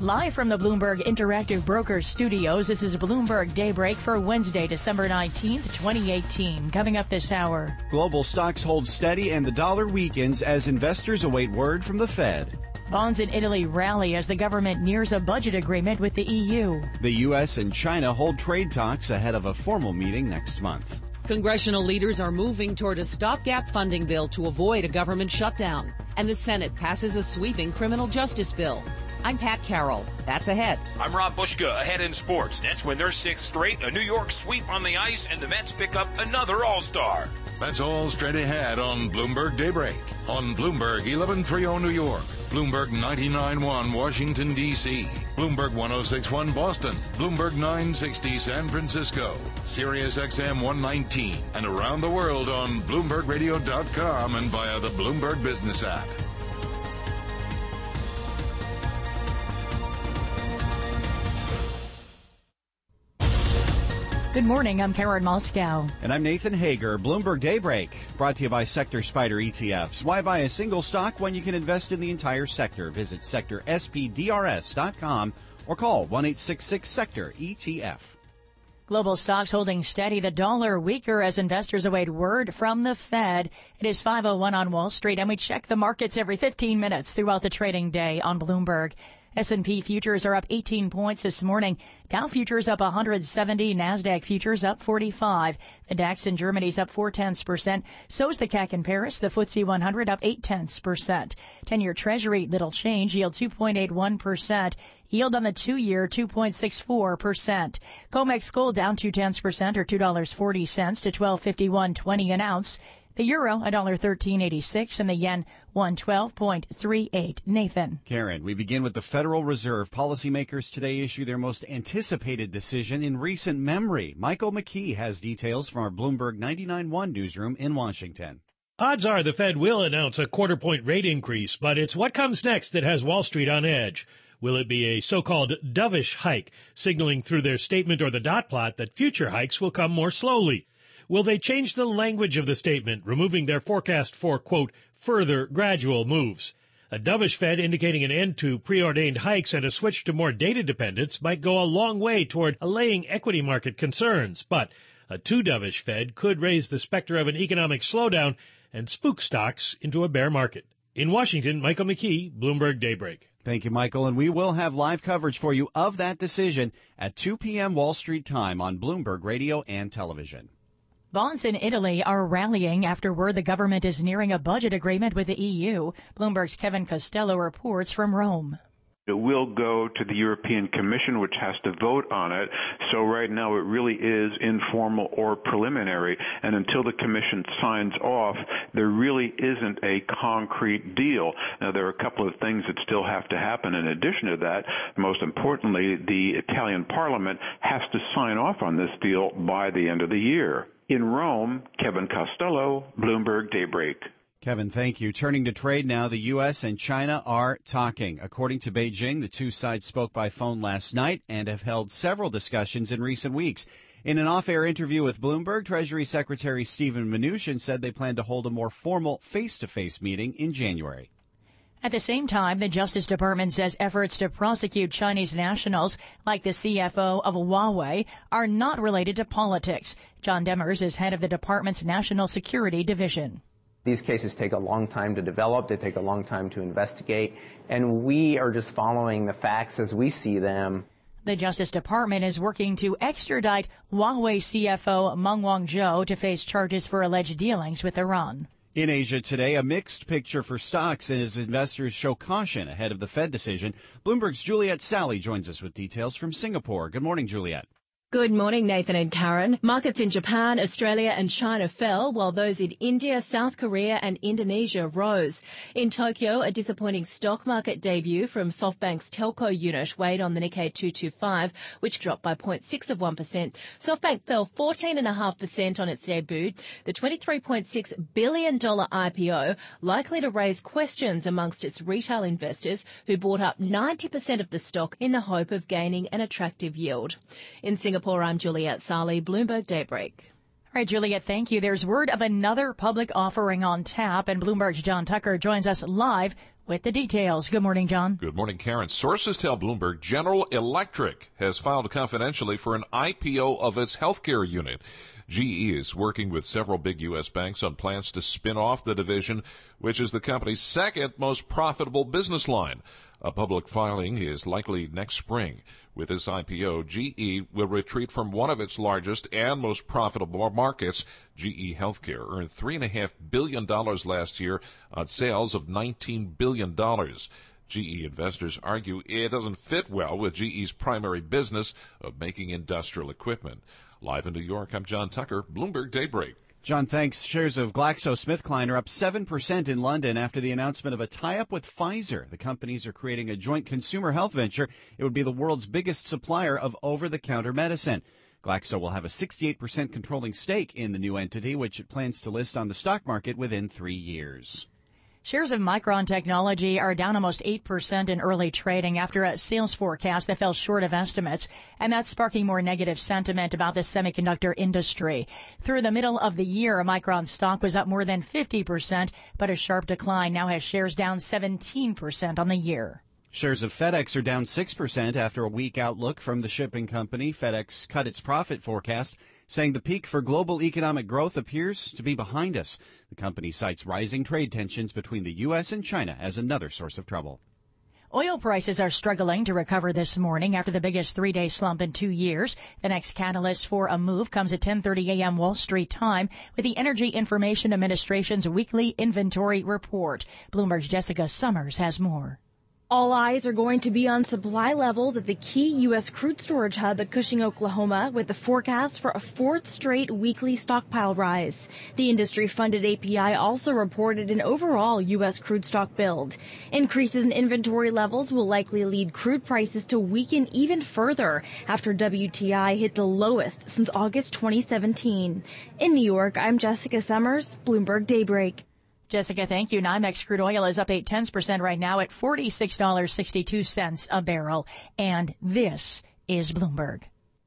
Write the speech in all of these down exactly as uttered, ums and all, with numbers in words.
Live from the Bloomberg Interactive Brokers Studios, this is Bloomberg Daybreak for Wednesday, December nineteenth, twenty eighteen. Coming up this hour. Global stocks hold steady and the dollar weakens as investors await word from the Fed. Bonds in Italy rally as the government nears a budget agreement with the E U. The U S and China hold trade talks ahead of a formal meeting next month. Congressional leaders are moving toward a stopgap funding bill to avoid a government shutdown. And the Senate passes a sweeping criminal justice bill. I'm Pat Carroll. That's ahead. I'm Rob Bushka. Ahead in sports. Nets win their sixth straight, a New York sweep on the ice, and the Mets pick up another All-Star. That's all straight ahead on Bloomberg Daybreak. On Bloomberg eleven thirty New York, Bloomberg ninety-nine point one Washington, D C, Bloomberg one oh six point one Boston, Bloomberg nine sixty San Francisco, Sirius X M one nineteen, and around the world on Bloomberg Radio dot com and via the Bloomberg Business app. Good morning, I'm Karen Moscow. And I'm Nathan Hager. Bloomberg Daybreak, brought to you by Sector Spider E T Fs. Why buy a single stock when you can invest in the entire sector? Visit sector S P D R S dot com or call one eight six six sector E T F. Global stocks holding steady, the dollar weaker as investors await word from the Fed. It is five oh one on Wall Street, and we check the markets every fifteen minutes throughout the trading day on Bloomberg. S and P futures are up eighteen points this morning. Dow futures up one hundred seventy. NASDAQ futures up forty-five. The DAX in Germany is up four tenths percent. So's the C A C in Paris. The F T S E one hundred up eight tenths percent. ten-year Treasury, little change, yield two point eight one percent. Yield on the two-year, two point six four percent. COMEX gold down two tenths percent or two dollars and forty cents to twelve fifty-one twenty an ounce. The euro, one dollar thirteen eighty-six, and the yen, one twelve point three eight. Nathan. Karen, we begin with the Federal Reserve. Policymakers today issue their most anticipated decision in recent memory. Michael McKee has details from our Bloomberg ninety-nine point one newsroom in Washington. Odds are the Fed will announce a quarter-point rate increase, but it's what comes next that has Wall Street on edge. Will it be a so-called dovish hike, signaling through their statement or the dot plot that future hikes will come more slowly? Will they change the language of the statement, removing their forecast for, quote, further gradual moves? A dovish Fed indicating an end to preordained hikes and a switch to more data dependence might go a long way toward allaying equity market concerns. But a too dovish Fed could raise the specter of an economic slowdown and spook stocks into a bear market. In Washington, Michael McKee, Bloomberg Daybreak. Thank you, Michael, and we will have live coverage for you of that decision at two p.m. Wall Street time on Bloomberg Radio and Television. Bonds in Italy are rallying after word the government is nearing a budget agreement with the E U. Bloomberg's Kevin Costello reports from Rome. It will go to the European Commission, which has to vote on it. So right now it really is informal or preliminary. And until the Commission signs off, there really isn't a concrete deal. Now, there are a couple of things that still have to happen in addition to that. Most importantly, the Italian Parliament has to sign off on this deal by the end of the year. In Rome, Kevin Costello, Bloomberg Daybreak. Kevin, thank you. Turning to trade now, the U S and China are talking. According to Beijing, the two sides spoke by phone last night and have held several discussions in recent weeks. In an off-air interview with Bloomberg, Treasury Secretary Steven Mnuchin said they plan to hold a more formal face-to-face meeting in January. At the same time, the Justice Department says efforts to prosecute Chinese nationals, like the C F O of Huawei, are not related to politics. John Demers is head of the department's National Security Division. These cases take a long time to develop, they take a long time to investigate, and we are just following the facts as we see them. The Justice Department is working to extradite Huawei C F O Meng Wanzhou to face charges for alleged dealings with Iran. In Asia today, a mixed picture for stocks as investors show caution ahead of the Fed decision. Bloomberg's Juliet Sally joins us with details from Singapore. Good morning, Juliet. Good morning, Nathan and Karen. Markets in Japan, Australia and China fell, while those in India, South Korea and Indonesia rose. In Tokyo, a disappointing stock market debut from SoftBank's telco unit weighed on the Nikkei two twenty-five, which dropped by zero point six of one percent. SoftBank fell fourteen point five percent on its debut. The twenty-three point six billion dollars I P O likely to raise questions amongst its retail investors who bought up ninety percent of the stock in the hope of gaining an attractive yield. In Singapore, I'm Juliet Sally, Bloomberg Daybreak. All right, Juliet, thank you. There's word of another public offering on tap, and Bloomberg's John Tucker joins us live with the details. Good morning, John. Good morning, Karen. Sources tell Bloomberg General Electric has filed confidentially for an I P O of its healthcare unit. G E is working with several big U S banks on plans to spin off the division, which is the company's second most profitable business line. A public filing is likely next spring. With this I P O, G E will retreat from one of its largest and most profitable markets. G E Healthcare earned three point five billion dollars last year on sales of nineteen billion dollars. G E investors argue it doesn't fit well with G E's primary business of making industrial equipment. Live in New York, I'm John Tucker, Bloomberg Daybreak. John, thanks. Shares of GlaxoSmithKline are up seven percent in London after the announcement of a tie-up with Pfizer. The companies are creating a joint consumer health venture. It would be the world's biggest supplier of over-the-counter medicine. Glaxo will have a sixty-eight percent controlling stake in the new entity, which it plans to list on the stock market within three years. Shares of Micron Technology are down almost eight percent in early trading after a sales forecast that fell short of estimates, and that's sparking more negative sentiment about the semiconductor industry. Through the middle of the year, Micron stock was up more than fifty percent, but a sharp decline now has shares down seventeen percent on the year. Shares of FedEx are down six percent after a weak outlook from the shipping company. FedEx cut its profit forecast, saying the peak for global economic growth appears to be behind us. The company cites rising trade tensions between the U S and China as another source of trouble. Oil prices are struggling to recover this morning after the biggest three-day slump in two years. The next catalyst for a move comes at ten thirty a.m. Wall Street time with the Energy Information Administration's weekly inventory report. Bloomberg's Jessica Summers has more. All eyes are going to be on supply levels at the key U S crude storage hub at Cushing, Oklahoma, with the forecast for a fourth straight weekly stockpile rise. The industry-funded A P I also reported an overall U S crude stock build. Increases in inventory levels will likely lead crude prices to weaken even further after W T I hit the lowest since August twenty seventeen. In New York, I'm Jessica Summers, Bloomberg Daybreak. Jessica, thank you. NYMEX crude oil is up eight tenths percent right now at forty-six dollars and sixty-two cents a barrel. And this is Bloomberg.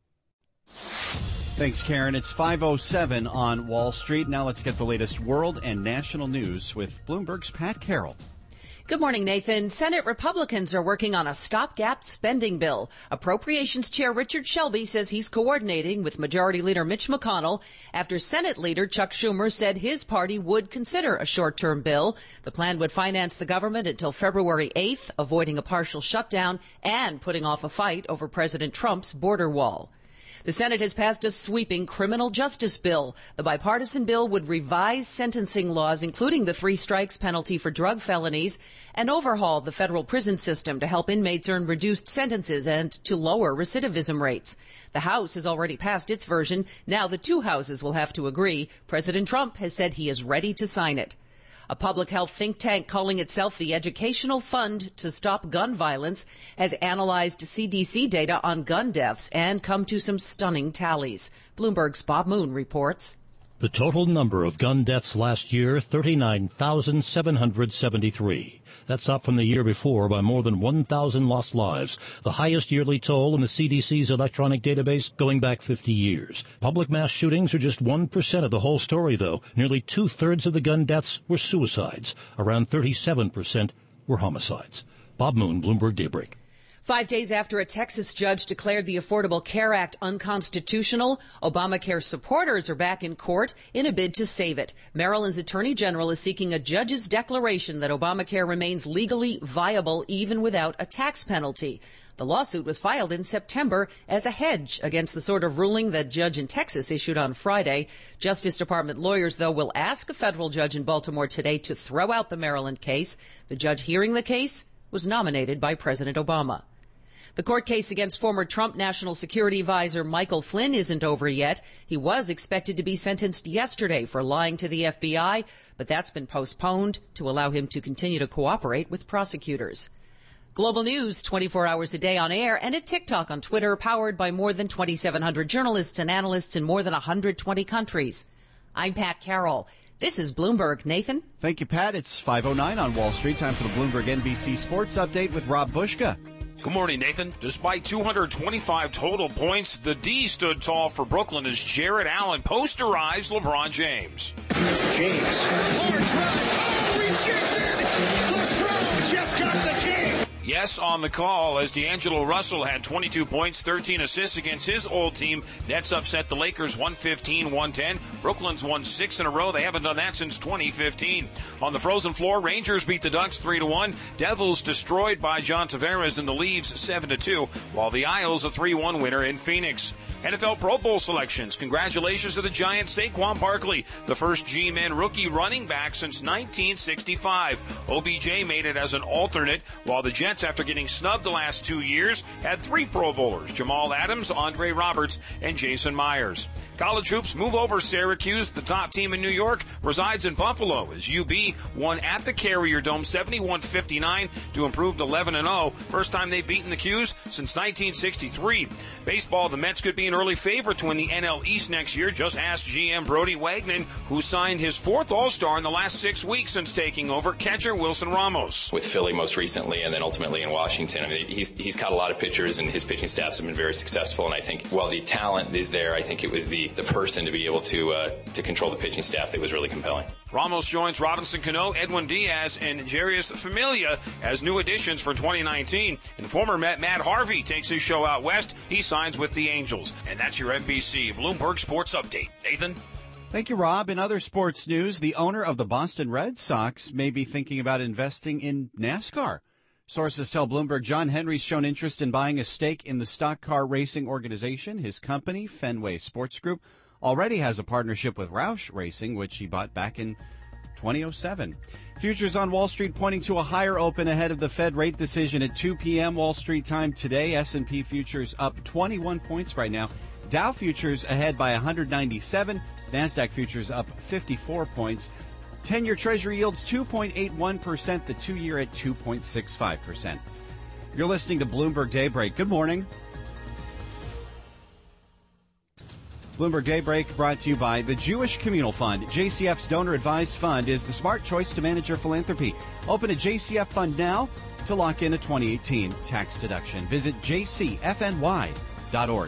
Thanks, Karen. It's five oh seven on Wall Street. Now let's get the latest world and national news with Bloomberg's Pat Carroll. Good morning, Nathan. Senate Republicans are working on a stopgap spending bill. Appropriations Chair Richard Shelby says he's coordinating with Majority Leader Mitch McConnell after Senate Leader Chuck Schumer said his party would consider a short-term bill. The plan would finance the government until February eighth, avoiding a partial shutdown and putting off a fight over President Trump's border wall. The Senate has passed a sweeping criminal justice bill. The bipartisan bill would revise sentencing laws, including the three strikes penalty for drug felonies, and overhaul the federal prison system to help inmates earn reduced sentences and to lower recidivism rates. The House has already passed its version. Now the two houses will have to agree. President Trump has said he is ready to sign it. A public health think tank calling itself the Educational Fund to Stop Gun Violence has analyzed C D C data on gun deaths and come to some stunning tallies. Bloomberg's Bob Moon reports. The total number of gun deaths last year, thirty-nine thousand seven hundred seventy-three. That's up from the year before by more than one thousand lost lives, the highest yearly toll in the C D C's electronic database going back fifty years. Public mass shootings are just one percent of the whole story, though. Nearly two-thirds of the gun deaths were suicides. Around thirty-seven percent were homicides. Bob Moon, Bloomberg Daybreak. Five days after a Texas judge declared the Affordable Care Act unconstitutional, Obamacare supporters are back in court in a bid to save it. Maryland's Attorney General is seeking a judge's declaration that Obamacare remains legally viable even without a tax penalty. The lawsuit was filed in September as a hedge against the sort of ruling that judge in Texas issued on Friday. Justice Department lawyers, though, will ask a federal judge in Baltimore today to throw out the Maryland case. The judge hearing the case was nominated by President Obama. The court case against former Trump National Security Advisor Michael Flynn isn't over yet. He was expected to be sentenced yesterday for lying to the F B I, but that's been postponed to allow him to continue to cooperate with prosecutors. Global news twenty-four hours a day on air and at TikTok on Twitter, powered by more than twenty-seven hundred journalists and analysts in more than one hundred twenty countries. I'm Pat Carroll. This is Bloomberg. Nathan? Thank you, Pat. It's five oh nine on Wall Street. Time for the Bloomberg N B C Sports Update with Rob Bushka. Good morning, Nathan. Despite two hundred twenty-five total points, the D stood tall for Brooklyn as Jared Allen posterized LeBron James. James. Hard drive. Oh, rejected. LeBron James. just got the key. Yes, on the call, as D'Angelo Russell had twenty-two points, thirteen assists against his old team. Nets upset the Lakers one fifteen one ten. Brooklyn's won six in a row. They haven't done that since twenty fifteen. On the frozen floor, Rangers beat the Ducks three to one. Devils destroyed by John Tavares and the Leaves seven to two, while the Isles a three one winner in Phoenix. N F L Pro Bowl selections. Congratulations to the Giants' Saquon Barkley, the first G-Men rookie running back since nineteen sixty-five. O B J made it as an alternate, while the Jets, after getting snubbed the last two years, had three Pro Bowlers: Jamal Adams, Andre Roberts, and Jason Myers. College hoops move over Syracuse. The top team in New York resides in Buffalo as U B won at the Carrier Dome seventy-one fifty-nine to improve to eleven and oh. First time they've beaten the Qs since nineteen sixty-three. Baseball, the Mets could be an early favorite to win the N L East next year. Just ask G M Brody Wagner, who signed his fourth All-Star in the last six weeks since taking over catcher Wilson Ramos. With Philly most recently and then ultimately in Washington, I mean, he's he's caught a lot of pitchers and his pitching staffs have been very successful. And I think while the talent is there, I think it was the, the person to be able to uh, to control the pitching staff that was really compelling. Ramos joins Robinson Cano, Edwin Diaz, and Jarius Familia as new additions for twenty nineteen. And former Met Matt Harvey takes his show out west. He signs with the Angels. And that's your N B C Bloomberg Sports Update. Nathan? Thank you, Rob. In other sports news, the owner of the Boston Red Sox may be thinking about investing in NASCAR. Sources tell Bloomberg John Henry's shown interest in buying a stake in the stock car racing organization. His company, Fenway Sports Group, already has a partnership with Roush Racing, which he bought back in twenty oh seven. Futures on Wall Street pointing to a higher open ahead of the Fed rate decision at two p.m. Wall Street time today. S and P futures up twenty-one points right now. Dow futures ahead by one hundred ninety-seven. NASDAQ futures up fifty-four points. ten-year Treasury yields two point eight one percent, the two-year at two point six five percent. You're listening to Bloomberg Daybreak. Good morning. Bloomberg Daybreak brought to you by the Jewish Communal Fund. J C F's donor-advised fund is the smart choice to manage your philanthropy. Open a J C F fund now to lock in a twenty eighteen tax deduction. Visit j c f n y dot org.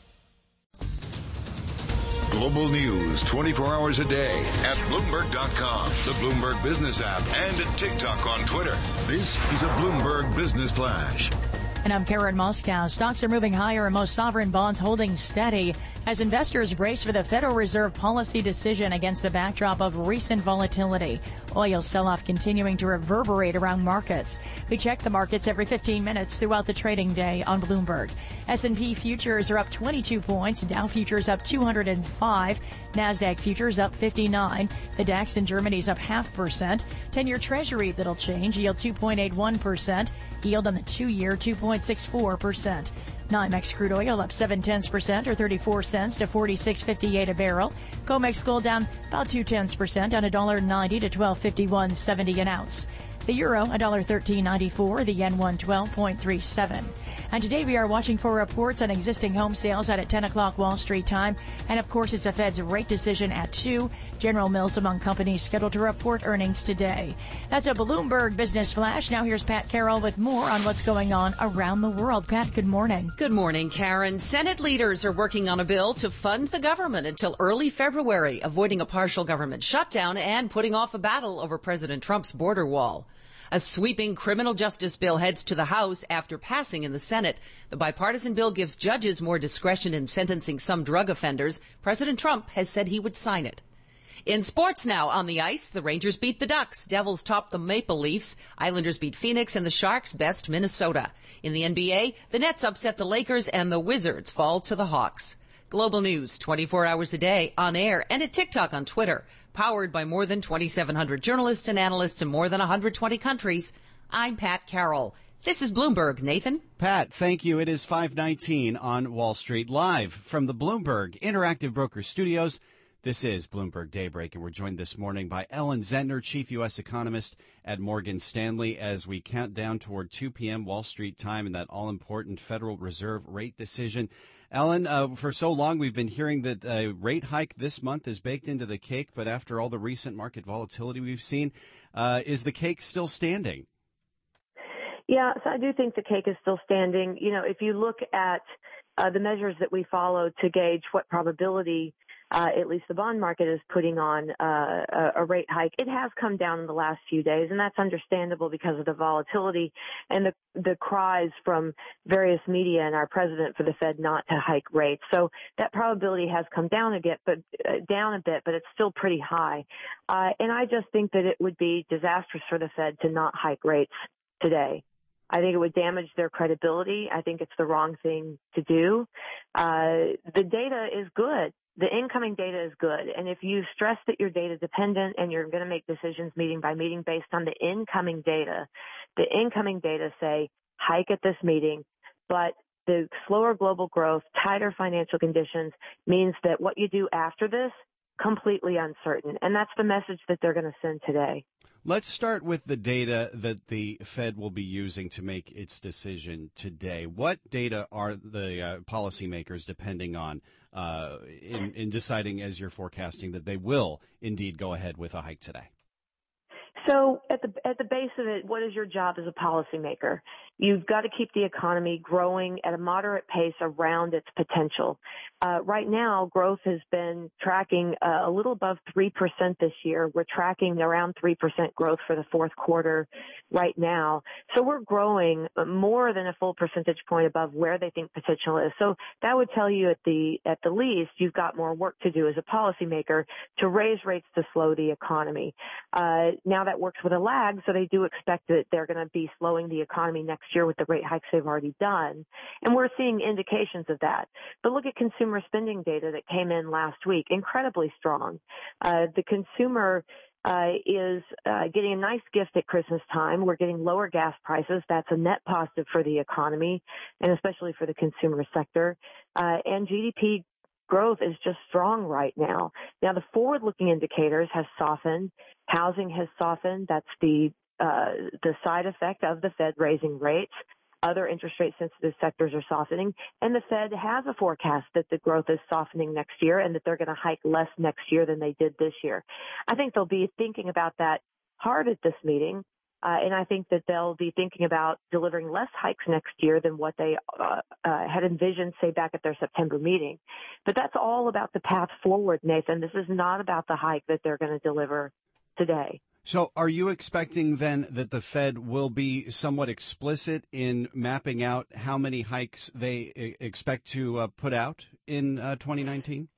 Global news twenty-four hours a day at Bloomberg dot com, the Bloomberg Business app, and at TikTok on Twitter. This is a Bloomberg Business Flash. And I'm Karen Moscow. Stocks are moving higher and most sovereign bonds holding steady as investors brace for the Federal Reserve policy decision against the backdrop of recent volatility. Oil sell-off continuing to reverberate around markets. We check the markets every fifteen minutes throughout the trading day on Bloomberg. S and P futures are up twenty-two points. Dow futures up two hundred five. NASDAQ futures up fifty-nine. The DAX in Germany's up half percent. ten-year Treasury that'll change. Yield two point eight one percent. Yield on the two-year two point six four percent. NYMEX crude oil up seven tenths percent or thirty-four cents to forty-six fifty-eight a barrel. COMEX gold down about two tenths percent on a dollar ninety to twelve fifty-one seventy an ounce. The euro, a dollar thirteen ninety-four. The yen, one twelve point three seven. And today we are watching for reports on existing home sales out at ten o'clock Wall Street time. And of course, it's the Fed's rate decision at two. General Mills among companies scheduled to report earnings today. That's a Bloomberg Business Flash. Now here's Pat Carroll with more on what's going on around the world. Pat, good morning. Good morning, Karen. Senate leaders are working on a bill to fund the government until early February, avoiding a partial government shutdown and putting off a battle over President Trump's border wall. A sweeping criminal justice bill heads to the House after passing in the Senate. The bipartisan bill gives judges more discretion in sentencing some drug offenders. President Trump has said he would sign it. In sports now, on the ice, the Rangers beat the Ducks. Devils top the Maple Leafs. Islanders beat Phoenix, and the Sharks best Minnesota. In the N B A, the Nets upset the Lakers, and the Wizards fall to the Hawks. Global news, twenty-four hours a day, on air, and at TikTok on Twitter. Powered by more than twenty-seven hundred journalists and analysts in more than one hundred twenty countries. I'm Pat Carroll. This is Bloomberg. Nathan? Pat, thank you. It is five nineteen on Wall Street, live from the Bloomberg Interactive Broker Studios. This is Bloomberg Daybreak, and we're joined this morning by Ellen Zentner, Chief U S Economist at Morgan Stanley, as we count down toward two p.m. Wall Street time and that all-important Federal Reserve rate decision. Ellen, uh, for so long we've been hearing that a rate hike this month is baked into the cake, but after all the recent market volatility we've seen, uh, is the cake still standing? Yeah, so I do think the cake is still standing. You know, if you look at uh, the measures that we follow to gauge what probability uh, at least the bond market is putting on uh, a, a rate hike. It has come down in the last few days, and that's understandable because of the volatility and the, the cries from various media and our president for the Fed not to hike rates. So that probability has come down a bit, but uh, down a bit, but it's still pretty high. Uh, and I just think that it would be disastrous for the Fed to not hike rates today. I think it would damage their credibility. I think it's the wrong thing to do. Uh, the data is good. The incoming data is good. And if you stress that you're data dependent and you're going to make decisions meeting by meeting based on the incoming data, the incoming data say hike at this meeting, but the slower global growth, tighter financial conditions means that what you do after this, completely uncertain. And that's the message that they're going to send today. Let's start with the data that the Fed will be using to make its decision today. What data are the uh, policymakers depending on uh, in, in deciding, as you're forecasting, that they will indeed go ahead with a hike today? So at the at the base of it, what is your job as a policymaker? You've got to keep the economy growing at a moderate pace around its potential. Uh, right now, growth has been tracking uh, a little above three percent this year. We're tracking around three percent growth for the fourth quarter right now. So we're growing more than a full percentage point above where they think potential is. So that would tell you at the at the least, you've got more work to do as a policymaker to raise rates to slow the economy. Uh, now that works with a lag, so they do expect that they're going to be slowing the economy next year with the rate hikes they've already done. And we're seeing indications of that. But look at consumer spending data that came in last week, incredibly strong. Uh, the consumer uh, is uh, getting a nice gift at Christmas time. We're getting lower gas prices. That's a net positive for the economy and especially for the consumer sector. Uh, and G D P growth is just strong right now. Now, the forward-looking indicators have softened. Housing has softened. That's the uh, the side effect of the Fed raising rates. Other interest rate sensitive sectors are softening. And the Fed has a forecast that the growth is softening next year and that they're going to hike less next year than they did this year. I think they'll be thinking about that hard at this meeting. Uh, and I think that they'll be thinking about delivering less hikes next year than what they uh, uh, had envisioned, say, back at their September meeting. But that's all about the path forward, Nathan. This is not about the hike that they're going to deliver today. So are you expecting then that the Fed will be somewhat explicit in mapping out how many hikes they e- expect to uh, put out in uh, twenty nineteen?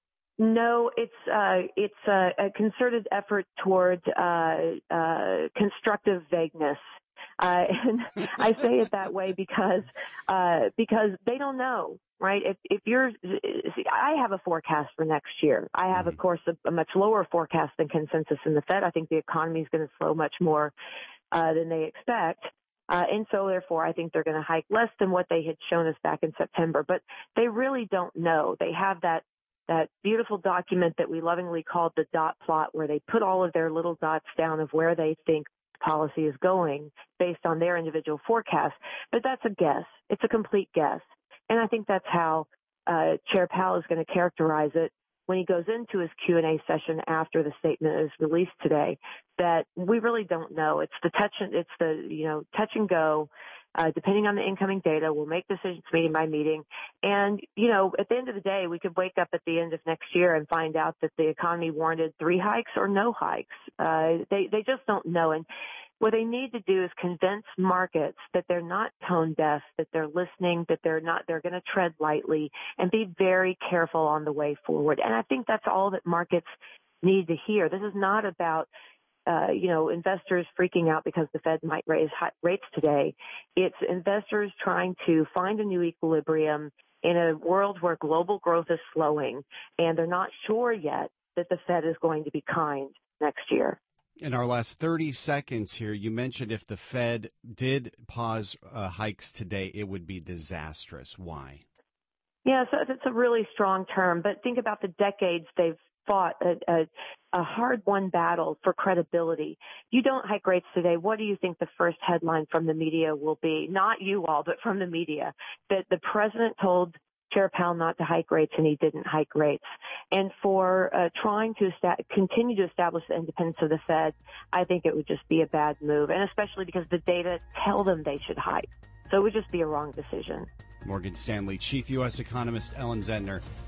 No, it's uh, it's a, a concerted effort toward uh, uh, constructive vagueness, uh, and I say it that way because uh, because they don't know, right? If if you're, see, I have a forecast for next year. I have, of course, a, a much lower forecast than consensus in the Fed. I think the economy is going to slow much more uh, than they expect. Uh, and so, therefore, I think they're going to hike less than what they had shown us back in September. But they really don't know. They have that. that beautiful document that we lovingly called the dot plot, where they put all of their little dots down of where they think policy is going based on their individual forecasts. But that's a guess. It's a complete guess. And I think that's how uh, Chair Powell is going to characterize it when he goes into his Q and A session after the statement is released today, that we really don't know. It's the touch and, it's the, you know, touch and go. Uh, depending on the incoming data, we'll make decisions meeting by meeting. And, you know, at the end of the day, we could wake up at the end of next year and find out that the economy warranted three hikes or no hikes. Uh, they, they just don't know. And what they need to do is convince markets that they're not tone deaf, that they're listening, that they're not, they're going to tread lightly and be very careful on the way forward. And I think that's all that markets need to hear. This is not about Uh, you know, investors freaking out because the Fed might raise high rates today. It's investors trying to find a new equilibrium in a world where global growth is slowing, and they're not sure yet that the Fed is going to be kind next year. In our last thirty seconds here, you mentioned if the Fed did pause uh, hikes today, it would be disastrous. Why? Yeah, so it's a really strong term, but think about the decades they've fought a, a, a hard-won battle for credibility. You don't hike rates today. What do you think the first headline from the media will be? Not you all, but from the media, that the president told Chair Powell not to hike rates, and he didn't hike rates. And for uh, trying to esta- continue to establish the independence of the Fed, I think it would just be a bad move, and especially because the data tell them they should hike. So it would just be a wrong decision. Morgan Stanley Chief U S Economist Ellen Zentner,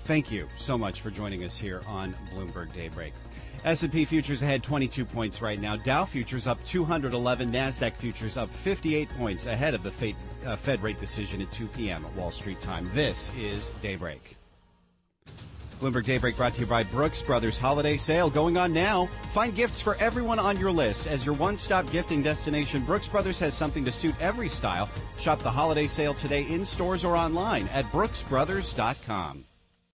thank you so much for joining us here on Bloomberg Daybreak. S and P futures ahead twenty-two points right now. Dow futures up two hundred eleven. NASDAQ futures up fifty-eight points ahead of the Fed, uh, Fed rate decision at two p.m. at Wall Street time. This is Daybreak. Bloomberg Daybreak brought to you by Brooks Brothers Holiday Sale going on now. Find gifts for everyone on your list. As your one-stop gifting destination, Brooks Brothers has something to suit every style. Shop the holiday sale today in stores or online at brooks brothers dot com.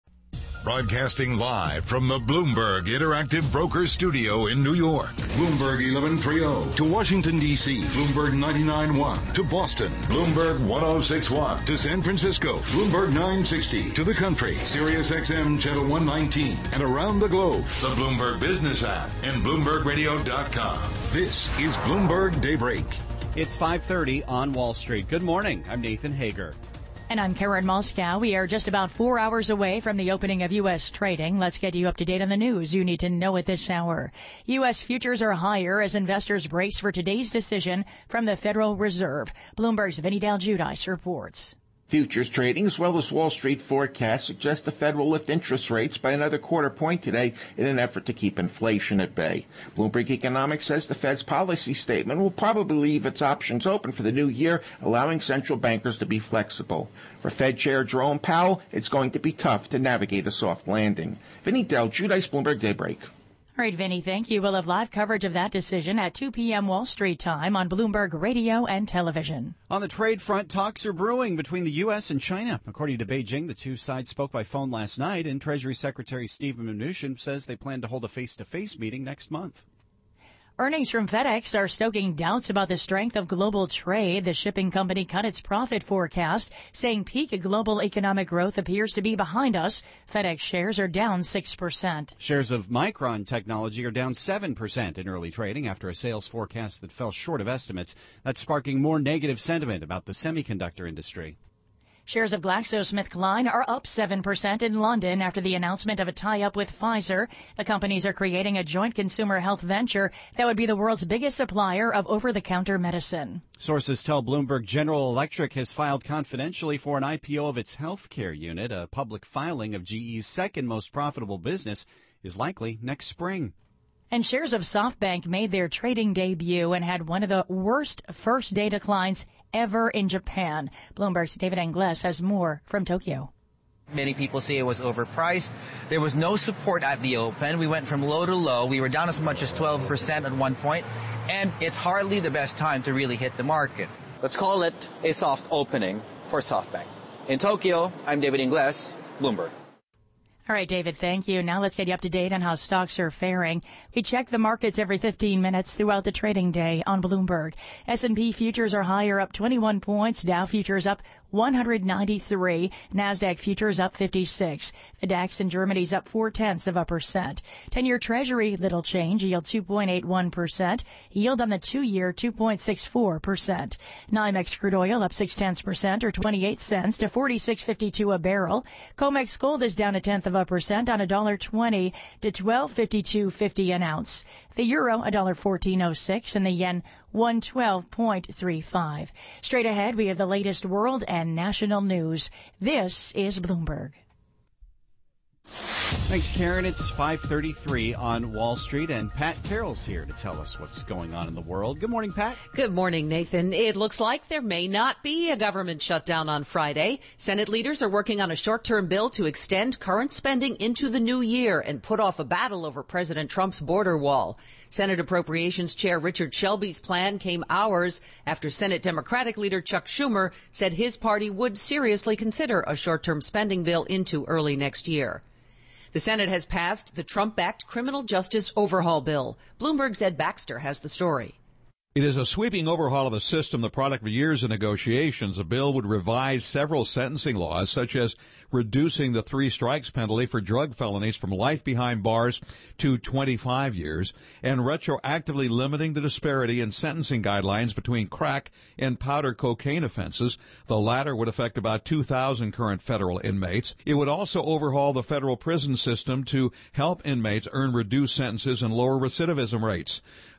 Broadcasting live from the Bloomberg Interactive Brokers Studio in New York. Bloomberg eleven thirty to Washington, D C Bloomberg ninety-nine point one to Boston. Bloomberg ten sixty-one to San Francisco. Bloomberg nine sixty to the country. Sirius X M Channel one nineteen. And around the globe, the Bloomberg Business app and Bloomberg Radio dot com. This is Bloomberg Daybreak. It's five thirty on Wall Street. Good morning. I'm Nathan Hager. And I'm Karen Moscow. We are just about four hours away from the opening of U S trading. Let's get you up to date on the news you need to know at this hour. U S futures are higher as investors brace for today's decision from the Federal Reserve. Bloomberg's Vinny Del Giudice reports. Futures trading, as well as Wall Street forecasts, suggest the Fed will lift interest rates by another quarter point today in an effort to keep inflation at bay. Bloomberg Economics says the Fed's policy statement will probably leave its options open for the new year, allowing central bankers to be flexible. For Fed Chair Jerome Powell, it's going to be tough to navigate a soft landing. Vinny Del Giudice, Bloomberg Daybreak. All right, Vinny, thank you. We'll have live coverage of that decision at two p.m. Wall Street time on Bloomberg Radio and Television. On the trade front, talks are brewing between the U S and China. According to Beijing, the two sides spoke by phone last night, and Treasury Secretary Steven Mnuchin says they plan to hold a face-to-face meeting next month. Earnings from FedEx are stoking doubts about the strength of global trade. The shipping company cut its profit forecast, saying peak global economic growth appears to be behind us. FedEx shares are down six percent. Shares of Micron Technology are down seven percent in early trading after a sales forecast that fell short of estimates. That's sparking more negative sentiment about the semiconductor industry. Shares of GlaxoSmithKline are up seven percent in London after the announcement of a tie-up with Pfizer. The companies are creating a joint consumer health venture that would be the world's biggest supplier of over-the-counter medicine. Sources tell Bloomberg General Electric has filed confidentially for an I P O of its healthcare unit. A public filing of G E's second most profitable business is likely next spring. And shares of SoftBank made their trading debut and had one of the worst first-day declines ever in Japan. Bloomberg's David Angles has more from Tokyo. Many people say it was overpriced. There was no support at the open. We went from low to low. We were down as much as twelve percent at one point, and it's hardly the best time to really hit the market. Let's call it a soft opening for SoftBank. In Tokyo, I'm David Ingles, Bloomberg. All right, David, thank you. Now let's get you up to date on how stocks are faring. We check the markets every fifteen minutes throughout the trading day on Bloomberg. S and P futures are higher, up twenty-one points. Dow futures up one hundred ninety-three. NASDAQ futures up fifty-six. The DAX in Germany's up four-tenths of a percent. ten-year Treasury, little change, yield two point eight one percent. Yield on the two-year, two point six four percent. NYMEX crude oil up six-tenths percent or twenty-eight cents to forty-six fifty-two a barrel. COMEX gold is down a tenth of a percent on a dollar twenty to twelve fifty-two fifty an ounce. The euro a dollar fourteen oh six and the yen one twelve point three five. Straight ahead, we have the latest world and national news. This is Bloomberg. Thanks, Karen. It's five thirty-three on Wall Street, and Pat Carroll's here to tell us what's going on in the world. Good morning, Pat. Good morning, Nathan. It looks like there may not be a government shutdown on Friday. Senate leaders are working on a short-term bill to extend current spending into the new year and put off a battle over President Trump's border wall. Senate Appropriations Chair Richard Shelby's plan came hours after Senate Democratic leader Chuck Schumer said his party would seriously consider a short-term spending bill into early next year. The Senate has passed the Trump-backed criminal justice overhaul bill. Bloomberg's Ed Baxter has the story. It is a sweeping overhaul of the system, the product of years of negotiations. The bill would revise several sentencing laws, such as reducing the three strikes penalty for drug felonies from life behind bars to twenty-five years, and retroactively limiting the disparity in sentencing guidelines between crack and powder cocaine offenses. The latter would affect about two thousand current federal inmates. It would also overhaul the federal prison system to help inmates earn reduced sentences and lower recidivism rates.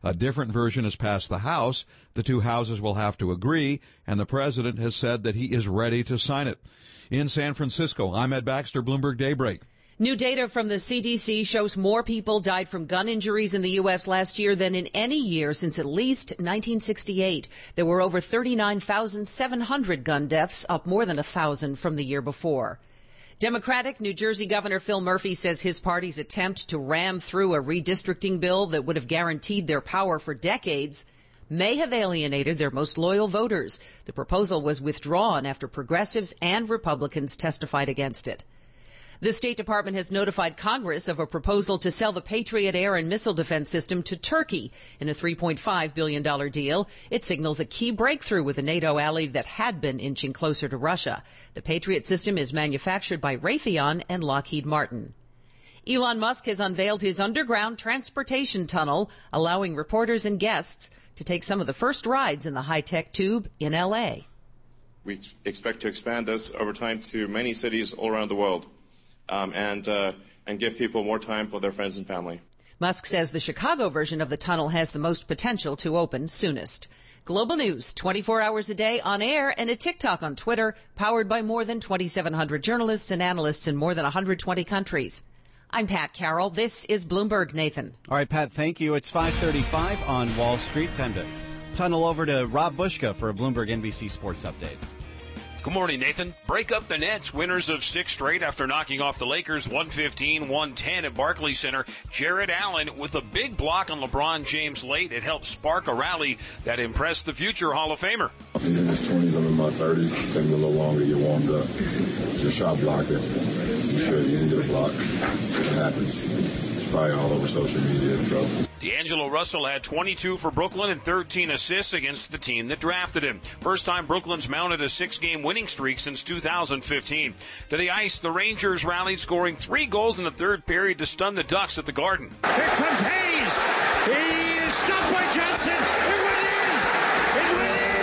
A different version has passed the House. The two houses will have to agree, and the president has said that he is ready to sign it. In San Francisco, I'm Ed Baxter, Bloomberg Daybreak. New data from the C D C shows more people died from gun injuries in the U S last year than in any year since at least nineteen sixty-eight. There were over thirty-nine thousand seven hundred gun deaths, up more than one thousand from the year before. Democratic New Jersey Governor Phil Murphy says his party's attempt to ram through a redistricting bill that would have guaranteed their power for decades may have alienated their most loyal voters. The proposal was withdrawn after progressives and Republicans testified against it. The State Department has notified Congress of a proposal to sell the Patriot air and missile defense system to Turkey in a three point five billion dollars deal. It signals a key breakthrough with a NATO ally that had been inching closer to Russia. The Patriot system is manufactured by Raytheon and Lockheed Martin. Elon Musk has unveiled his underground transportation tunnel, allowing reporters and guests to take some of the first rides in the high-tech tube in L A. We expect to expand this over time to many cities all around the world. Um, and uh, and give people more time for their friends and family. Musk says the Chicago version of the tunnel has the most potential to open soonest. Global News, twenty-four hours a day on air and a TikTok on Twitter, powered by more than twenty-seven hundred journalists and analysts in more than one hundred twenty countries. I'm Pat Carroll. This is Bloomberg, Nathan. All right, Pat, thank you. It's five thirty-five on Wall Street. Time to tunnel over to Rob Bushka for a Bloomberg N B C Sports update. Good morning, Nathan. Break up the Nets, winners of six straight after knocking off the Lakers one fifteen one ten at Barclays Center. Jared Allen with a big block on LeBron James late. It helped spark a rally that impressed the future Hall of Famer. I'm in his twenties, I'm in my thirties. It takes me a little longer to get warmed up. Just shot blocker. You sure you didn't get a block. It happens. It's probably all over social media. So. D'Angelo Russell had twenty-two for Brooklyn and thirteen assists against the team that drafted him. First time Brooklyn's mounted a six-game winning streak since two thousand fifteen. To the ice, the Rangers rallied, scoring three goals in the third period to stun the Ducks at the Garden. Here comes Hayes. He is stopped by Johnson. It went in. It went in.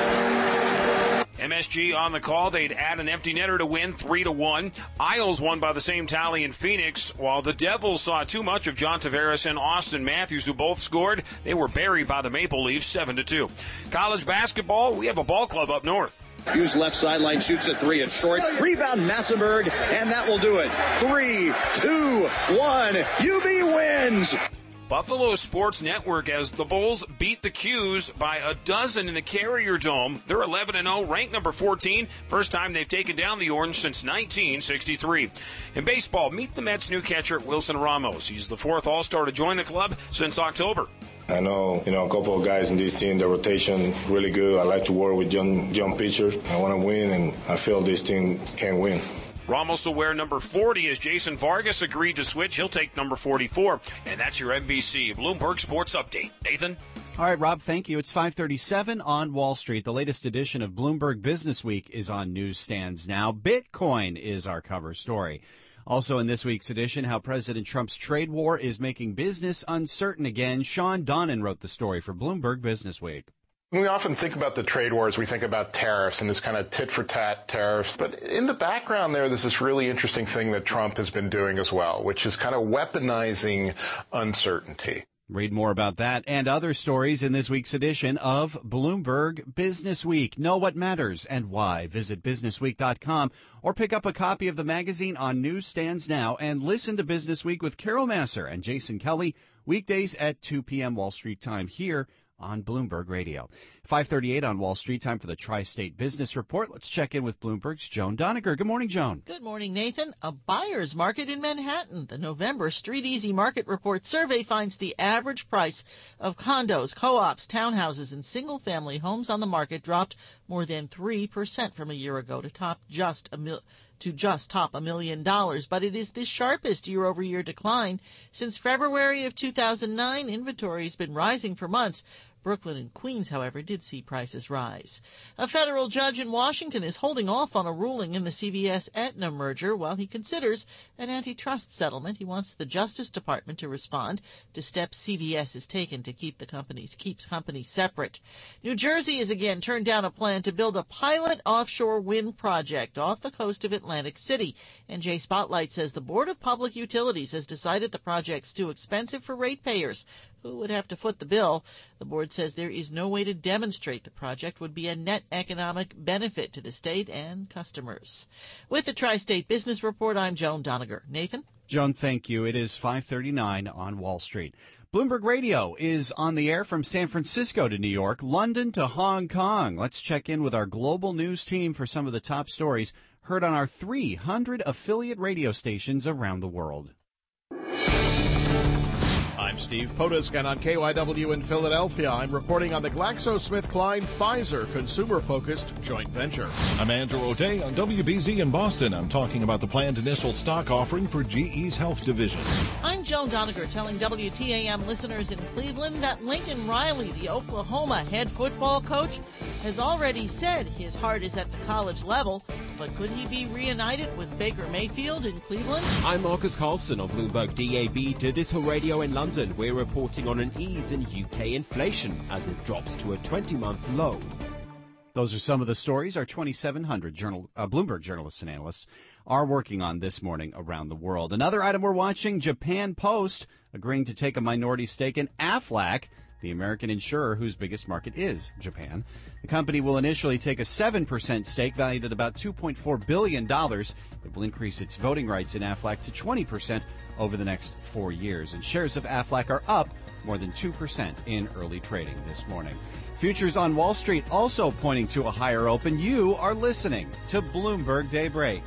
M S G on the call. They'd add an empty netter to win three to one. Isles won by the same tally in Phoenix, while the Devils saw too much of John Tavares and Austin Matthews, who both scored. They were buried by the Maple Leafs seven to two. College basketball, we have a ball club up north. Hughes left sideline, shoots at three. It's short. Rebound, Massenberg, and that will do it. Three, two, one. U B wins. Buffalo Sports Network as the Bulls beat the Qs by a dozen in the Carrier Dome. They're eleven and oh, ranked number fourteen. First time they've taken down the Orange since nineteen sixty-three. In baseball, meet the Mets' new catcher, Wilson Ramos. He's the fourth All-Star to join the club since October. I know, you know, a couple of guys in this team, the rotation really good. I like to work with young, young pitchers. I want to win, and I feel this team can win. Ramos will wear number forty as Jason Vargas agreed to switch. He'll take number forty-four. And that's your N B C Bloomberg Sports Update. Nathan? All right, Rob, thank you. It's five thirty-seven on Wall Street. The latest edition of Bloomberg Business Week is on newsstands now. Bitcoin is our cover story. Also in this week's edition, how President Trump's trade war is making business uncertain again. Sean Donnan wrote the story for Bloomberg Business Week. When we often think about the trade wars, we think about tariffs and this kind of tit-for-tat tariffs. But in the background there, there's this really interesting thing that Trump has been doing as well, which is kind of weaponizing uncertainty. Read more about that and other stories in this week's edition of Bloomberg Business Week. Know what matters and why. Visit business week dot com or pick up a copy of the magazine on newsstands now and listen to Business Week with Carol Masser and Jason Kelly weekdays at two p.m. Wall Street time here on Bloomberg Radio. five thirty-eight on Wall Street, time for the Tri-State Business Report. Let's check in with Bloomberg's Joan Doniger. Good morning, Joan. Good morning, Nathan. A buyer's market in Manhattan. The November Street Easy Market Report survey finds the average price of condos, co-ops, townhouses, and single-family homes on the market dropped more than three percent from a year ago to top just a mil- to just top a million dollars. But it is the sharpest year-over-year decline since February of two thousand nine. Inventory has been rising for months. Brooklyn and Queens, however, did see prices rise. A federal judge in Washington is holding off on a ruling in the C V S-Aetna merger while he considers an antitrust settlement. He wants the Justice Department to respond to steps C V S has taken to keep the companies keeps companies separate. New Jersey has again turned down a plan to build a pilot offshore wind project off the coast of Atlantic City. N J Spotlight says the Board of Public Utilities has decided the project's too expensive for ratepayers. who would have to foot the bill. The board says there is no way to demonstrate the project would be a net economic benefit to the state and customers. With the Tri-State Business Report, I'm Joan Doniger. Nathan? Joan, thank you. It is five thirty-nine on Wall Street. Bloomberg Radio is on the air from San Francisco to New York, London to Hong Kong. Let's check in with our global news team for some of the top stories heard on our three hundred affiliate radio stations around the world. I'm Steve Potusk, and on K Y W in Philadelphia, I'm reporting on the GlaxoSmithKline-Pfizer consumer-focused joint venture. I'm Andrew O'Day on W B Z in Boston. I'm talking about the planned initial stock offering for G E's health division. I'm Joan Doniger telling W T A M listeners in Cleveland that Lincoln Riley, the Oklahoma head football coach, has already said his heart is at the college level. But could he be reunited with Baker Mayfield in Cleveland? I'm Marcus Carlson on Bloomberg D A B Digital Radio in London. We're reporting on an ease in U K inflation as it drops to a twenty-month low. Those are some of the stories our twenty-seven hundred journal, uh, Bloomberg journalists and analysts are working on this morning around the world. Another item we're watching, Japan Post agreeing to take a minority stake in Aflac, the American insurer whose biggest market is Japan. The company will initially take a seven percent stake valued at about two point four billion dollars. It will increase its voting rights in Aflac to twenty percent over the next four years. And shares of Aflac are up more than two percent in early trading this morning. Futures on Wall Street also pointing to a higher open. You are listening to Bloomberg Daybreak.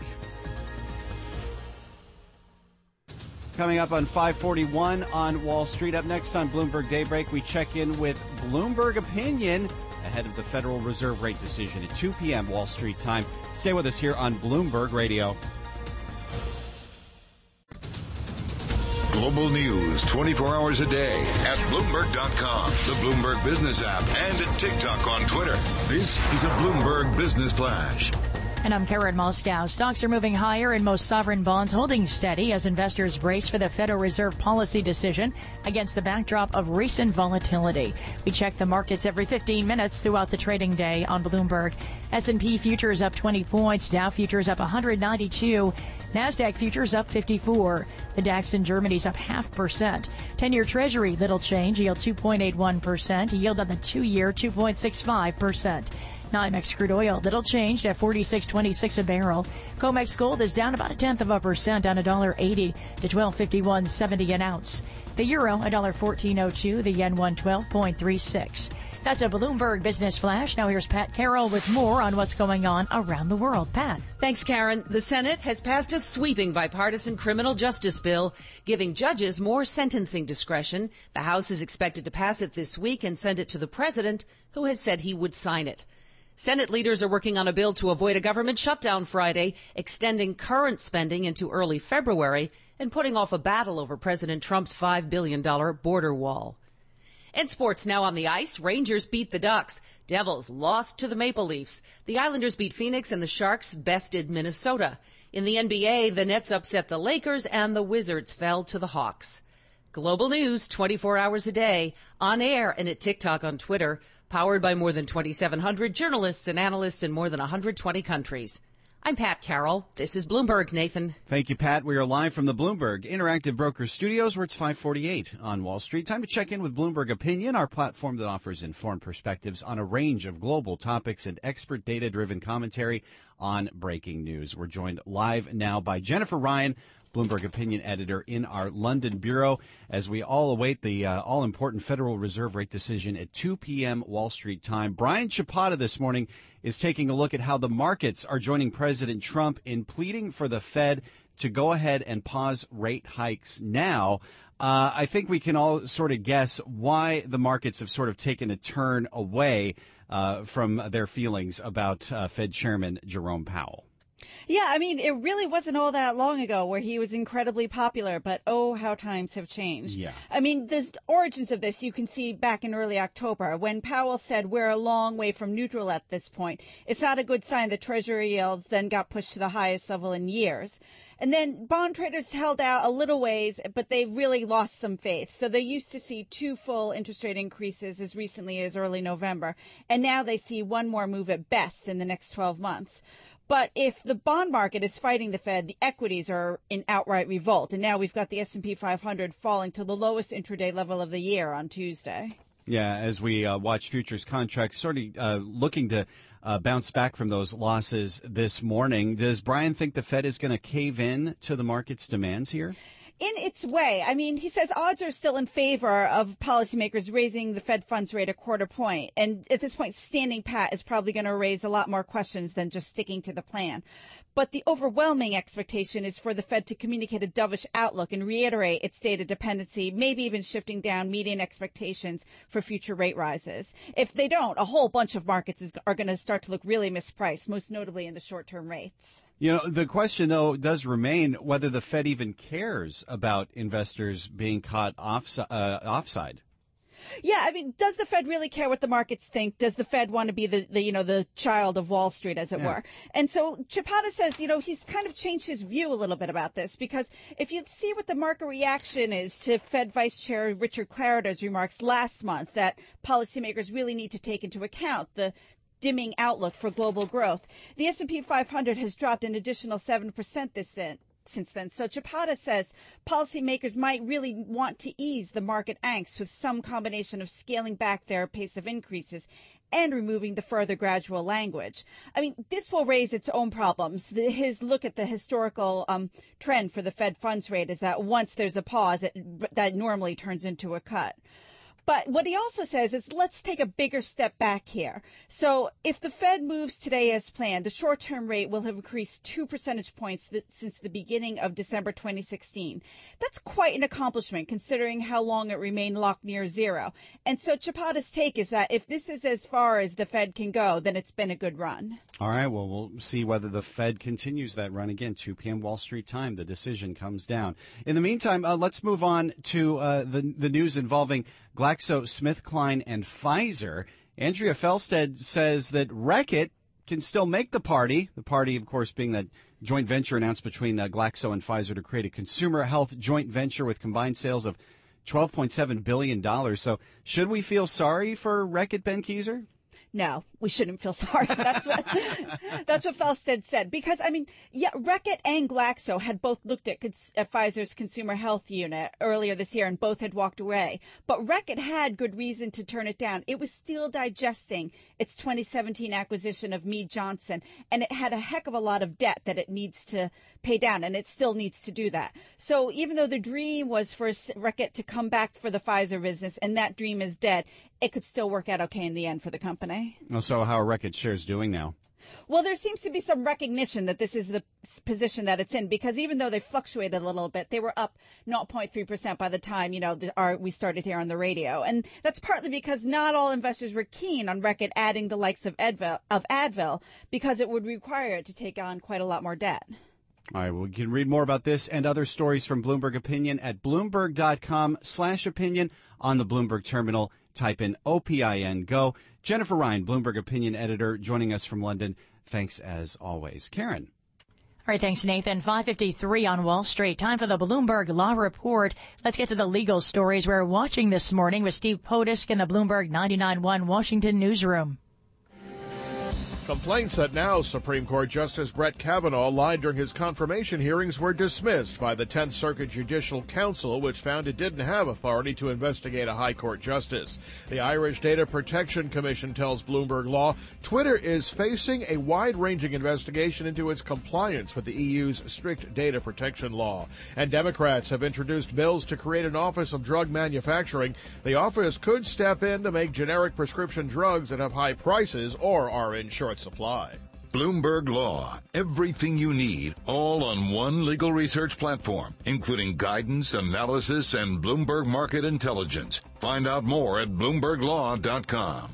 Coming up on five forty-one on Wall Street. Up next on Bloomberg Daybreak, we check in with Bloomberg Opinion ahead of the Federal Reserve rate decision at two p.m. Wall Street time. Stay with us here on Bloomberg Radio. Global news twenty-four hours a day at Bloomberg dot com, the Bloomberg Business app, and at TikTok on Twitter. This is a Bloomberg Business Flash. And I'm Karen Moscow. Stocks are moving higher and most sovereign bonds holding steady as investors brace for the Federal Reserve policy decision against the backdrop of recent volatility. We check the markets every fifteen minutes throughout the trading day on Bloomberg. S and P futures up twenty points, Dow futures up one hundred ninety-two, NASDAQ futures up fifty-four. The DAX in Germany's up half percent. ten-year Treasury, little change, yield two point eight one percent, yield on the two-year two point six five percent. NYMEX crude oil, little changed at forty-six twenty-six a barrel. COMEX gold is down about a tenth of a percent, down one dollar eighty to twelve fifty-one seventy an ounce. The euro, one dollar fourteen oh two, the yen one twelve point three six. That's a Bloomberg Business Flash. Now here's Pat Carroll with more on what's going on around the world. Pat. Thanks, Karen. The Senate has passed a sweeping bipartisan criminal justice bill, giving judges more sentencing discretion. The House is expected to pass it this week and send it to the president, who has said he would sign it. Senate leaders are working on a bill to avoid a government shutdown Friday, extending current spending into early February and putting off a battle over President Trump's five billion dollars border wall. And sports now on the ice. Rangers beat the Ducks. Devils lost to the Maple Leafs. The Islanders beat Phoenix and the Sharks bested Minnesota. In the N B A, the Nets upset the Lakers and the Wizards fell to the Hawks. Global news twenty-four hours a day, on air and at TikTok on Twitter. Powered by more than twenty-seven hundred journalists and analysts in more than one hundred twenty countries. I'm Pat Carroll. This is Bloomberg, Nathan. Thank you, Pat. We are live from the Bloomberg Interactive Brokers Studios, where it's five forty-eight on Wall Street. Time to check in with Bloomberg Opinion, our platform that offers informed perspectives on a range of global topics and expert data-driven commentary on breaking news. We're joined live now by Jennifer Ryan, Bloomberg Opinion editor in our London bureau, as we all await the uh, all-important Federal Reserve rate decision at two p.m. Wall Street time. Brian Chapata this morning is taking a look at how the markets are joining President Trump in pleading for the Fed to go ahead and pause rate hikes now. Uh, I think we can all sort of guess why the markets have sort of taken a turn away uh, from their feelings about uh, Fed Chairman Jerome Powell. Yeah, I mean, it really wasn't all that long ago where he was incredibly popular, but oh, how times have changed. Yeah. I mean, the origins of this you can see back in early October when Powell said we're a long way from neutral at this point. It's not a good sign that Treasury yields then got pushed to the highest level in years. And then bond traders held out a little ways, but they really lost some faith. So they used to see two full interest rate increases as recently as early November. And now they see one more move at best in the next twelve months. But if the bond market is fighting the Fed, the equities are in outright revolt. And now we've got the S and P five hundred falling to the lowest intraday level of the year on Tuesday. Yeah, as we uh, watch futures contracts sort of uh, looking to uh, bounce back from those losses this morning, does Brian think the Fed is going to cave in to the market's demands here? In its way. I mean, he says odds are still in favor of policymakers raising the Fed funds rate a quarter point. And at this point, standing pat is probably going to raise a lot more questions than just sticking to the plan. But the overwhelming expectation is for the Fed to communicate a dovish outlook and reiterate its data dependency, maybe even shifting down median expectations for future rate rises. If they don't, a whole bunch of markets is, are going to start to look really mispriced, most notably in the short-term rates. You know, the question, though, does remain whether the Fed even cares about investors being caught off, uh, offside. Yeah, I mean, does the Fed really care what the markets think? Does the Fed want to be the, the you know, the child of Wall Street, as it yeah. were? And so Chapata says, you know, he's kind of changed his view a little bit about this, because if you see what the market reaction is to Fed Vice Chair Richard Clarida's remarks last month, that policymakers really need to take into account the dimming outlook for global growth. The S and P five hundred has dropped an additional seven percent this since. Since then. So Chapata says policymakers might really want to ease the market angst with some combination of scaling back their pace of increases and removing the further gradual language. I mean, this will raise its own problems. The, his look at the historical um, trend for the Fed funds rate is that once there's a pause, it, that normally turns into a cut. But what he also says is, let's take a bigger step back here. So if the Fed moves today as planned, the short-term rate will have increased two percentage points th- since the beginning of December twenty sixteen. That's quite an accomplishment, considering how long it remained locked near zero. And so Chapata's take is that if this is as far as the Fed can go, then it's been a good run. All right, well, we'll see whether the Fed continues that run again. two p.m. Wall Street time, the decision comes down. In the meantime, uh, let's move on to uh, the, the news involving GlaxoSmithKline and Pfizer. Andrea Felsted says that Reckitt can still make the party. The party, of course, being that joint venture announced between uh, Glaxo and Pfizer to create a consumer health joint venture with combined sales of twelve point seven billion dollars. So should we feel sorry for Reckitt, Ben Kieser? No, we shouldn't feel sorry. That's what that's what Felsted said. Because, I mean, yeah, Reckitt and Glaxo had both looked at, cons- at Pfizer's consumer health unit earlier this year, and both had walked away. But Reckitt had good reason to turn it down. It was still digesting its twenty seventeen acquisition of Mead Johnson, and it had a heck of a lot of debt that it needs to pay down, and it still needs to do that. So even though the dream was for Reckitt to come back for the Pfizer business, and that dream is dead, it could still work out okay in the end for the company. Oh, so how are Reckitt shares doing now? Well, there seems to be some recognition that this is the position that it's in, because even though they fluctuated a little bit, they were up zero point three percent by the time, you know, the, our, we started here on the radio. And that's partly because not all investors were keen on Reckitt adding the likes of Advil, of Advil because it would require it to take on quite a lot more debt. All right, well, you can read more about this and other stories from Bloomberg Opinion at Bloomberg.com slash opinion on the Bloomberg terminal. Type in O P I N, go. Jennifer Ryan, Bloomberg Opinion Editor, joining us from London. Thanks as always. Karen. All right, thanks, Nathan. five fifty-three on Wall Street. Time for the Bloomberg Law Report. Let's get to the legal stories we're watching this morning with Steve Potusk in the Bloomberg ninety-nine point one Washington newsroom. Complaints that now Supreme Court Justice Brett Kavanaugh lied during his confirmation hearings were dismissed by the tenth Circuit Judicial Council, which found it didn't have authority to investigate a high court justice. The Irish Data Protection Commission tells Bloomberg Law Twitter is facing a wide-ranging investigation into its compliance with the E U's strict data protection law. And Democrats have introduced bills to create an Office of Drug Manufacturing. The office could step in to make generic prescription drugs that have high prices or are in short supply. Bloomberg Law, everything you need, all on one legal research platform, including guidance, analysis, and Bloomberg Market Intelligence. Find out more at Bloomberg Law dot com.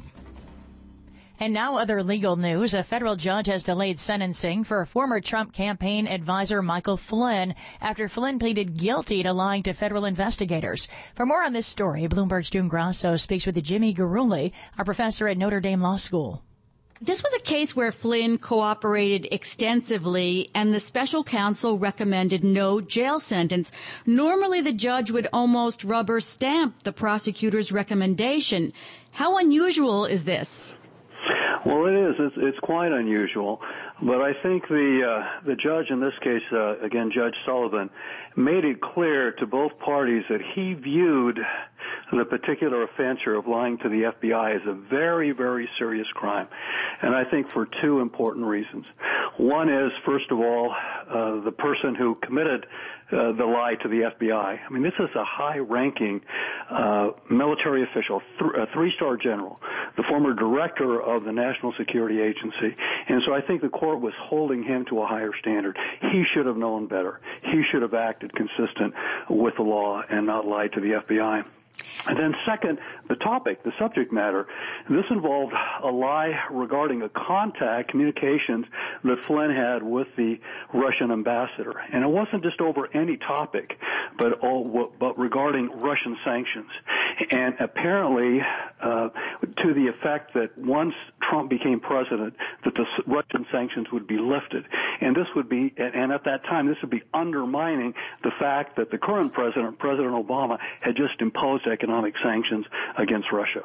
And now other legal news. A federal judge has delayed sentencing for former Trump campaign advisor Michael Flynn after Flynn pleaded guilty to lying to federal investigators. For more on this story, Bloomberg's June Grasso speaks with Jimmy Garuli, a professor at Notre Dame Law School. This was a case where Flynn cooperated extensively and the special counsel recommended no jail sentence. Normally, the judge would almost rubber stamp the prosecutor's recommendation. How unusual is this? Well, it is. It's, it's quite unusual. But I think the uh, the judge in this case, uh, again, Judge Sullivan, made it clear to both parties that he viewed the particular offense here of lying to the F B I as a very, very serious crime. And I think for two important reasons. One is, first of all, uh, the person who committed uh, the lie to the F B I. I mean, this is a high-ranking uh, military official, th- a three-star general, the former director of the National Security Agency. And so I think the court was holding him to a higher standard. He should have known better. He should have acted consistent with the law and not lied to the F B I. And then second, the topic, the subject matter. This involved a lie regarding a contact, communications that Flynn had with the Russian ambassador. And it wasn't just over any topic, but all, but regarding Russian sanctions. And apparently, uh, to the effect that once Trump became president, that the Russian sanctions would be lifted. And this would be, and at that time, this would be undermining the fact that the current president, President Obama, had just imposed economic sanctions against Russia.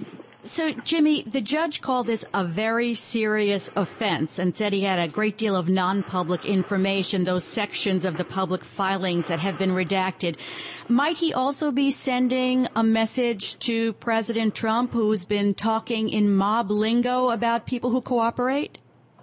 So, Jimmy, the judge called this a very serious offense and said he had a great deal of non-public information, those sections of the public filings that have been redacted. Might he also be sending a message to President Trump, who's been talking in mob lingo about people who cooperate?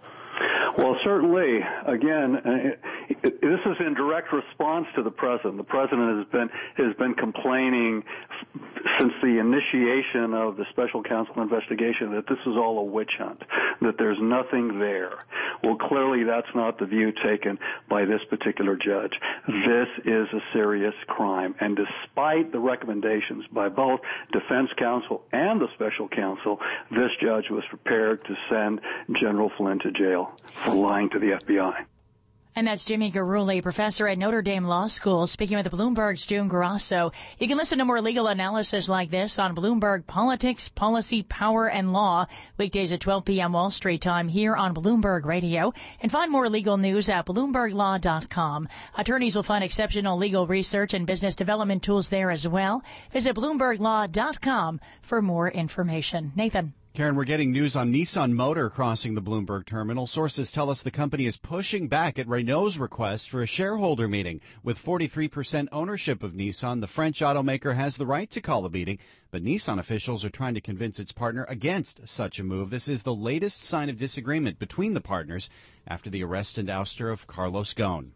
Well, certainly, again, it, it, this is in direct response to the president. The president has been has been complaining f- since the initiation of the special counsel investigation that this is all a witch hunt, that there's nothing there. Well, clearly that's not the view taken by this particular judge. This is a serious crime, and despite the recommendations by both defense counsel and the special counsel, this judge was prepared to send General Flynn to jail for lying to the F B I. And that's Jimmy Gurulli, professor at Notre Dame Law School, speaking with Bloomberg's June Grasso. You can listen to more legal analysis like this on Bloomberg Politics, Policy, Power, and Law, weekdays at twelve p.m. Wall Street time here on Bloomberg Radio. And find more legal news at bloomberg law dot com. Attorneys will find exceptional legal research and business development tools there as well. Visit bloomberg law dot com for more information. Nathan. Karen, we're getting news on Nissan Motor crossing the Bloomberg terminal. Sources tell us the company is pushing back at Renault's request for a shareholder meeting. With forty-three percent ownership of Nissan, the French automaker has the right to call a meeting, but Nissan officials are trying to convince its partner against such a move. This is the latest sign of disagreement between the partners after the arrest and ouster of Carlos Ghosn.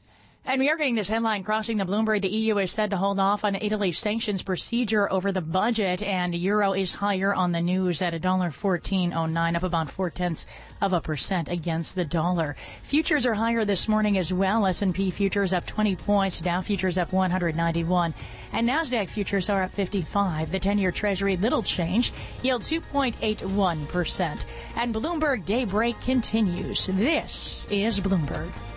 And we are getting this headline crossing the Bloomberg. The E U is said to hold off on Italy's sanctions procedure over the budget, and the euro is higher on the news at one dollar fourteen oh nine, up about four-tenths of a percent against the dollar. Futures are higher this morning as well. S and P futures up twenty points, Dow futures up one hundred ninety-one, and NASDAQ futures are up fifty-five. The ten-year Treasury, little change, yield two point eight one percent. And Bloomberg Daybreak continues. This is Bloomberg.